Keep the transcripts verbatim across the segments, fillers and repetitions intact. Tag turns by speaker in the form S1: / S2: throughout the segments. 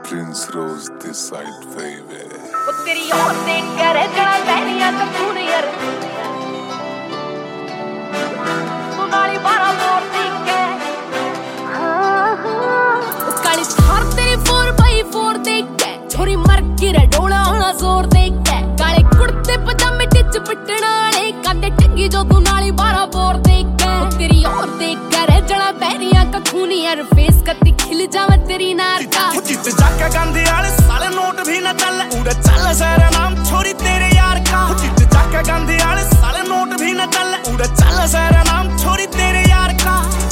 S1: Prince Rose this side baby
S2: वो तेरी और देख कर जड़ा बहनिया का खून यार तू नाली बारा मोर देख के वो काली थार तेरी फोर बाई फोर देख के छोरी मर के रे डोला आना जोर देख के काले कुर्ते पजामे टिच पिटना वाले कांदे टंगी जो तू नाली बारा बोर देख के वो तेरी और देख कर जड़ा बहनिया का खून यार फेस कत्ती खिल जावे तेरी नार का
S3: जित जाके गांधी वाले साले नोट भी न चल उड़े चल सारा नाम छोरी तेरे यार का जित जाके गांधी वाले साले नोट भी न चल उड़े चल सारा नाम छोरी तेरे यार का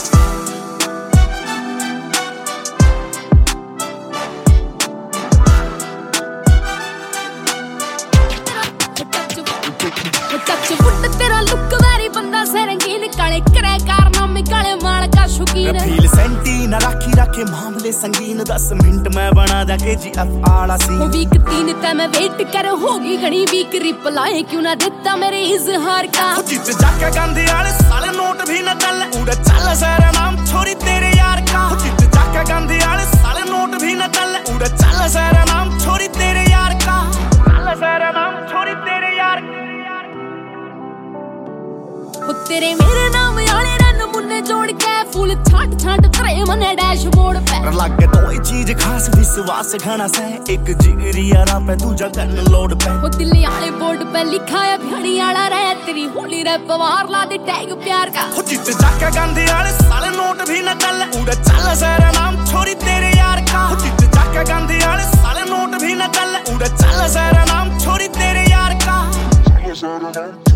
S3: तेरा लुक वेरी बंदा से रंगीन काले करे कारनामे काले माल का शौकीन रफील सेंटी न राखी रखे मामले संगीन दस मिनट में बना जा के जी एफ आला सीन वो वीक तीन ते मैं वेट कर होगी घणी वीक रिप्लाई क्यों ना देता मेरे इजहार का जित जाके गांधी वाले साले नोट भी न चल उड़े चल सारा नाम छोरी तेरे यार का जित जाके गांधी वाले साले नोट भी न चल उड़े चल सारा नाम छोरी तेरे यार का चल सारा नाम छोरी तेरे यार वो तेरे मेरे नाम वाले रन मुन्ने जोड़ के फूल छाट छाट करे मने डैशबोर्ड पे लगे तो ये चीज खास विश्वास घना से एक जिगरी यारा पे तू जगन लोड पे वो दिल्ली वाले बोर्ड पे लिखा है भड़ी वाला रे तेरी होली रे पवार ला दे टैग प्यार का वो जित जाके गांधी वाले साले नोट भी न चल उड़े चल सारा नाम छोरी तेरे यार का वो जित जाके गांधी वाले साले नोट भी न चल उड़े चल सारा नाम छोरी तेरे यार का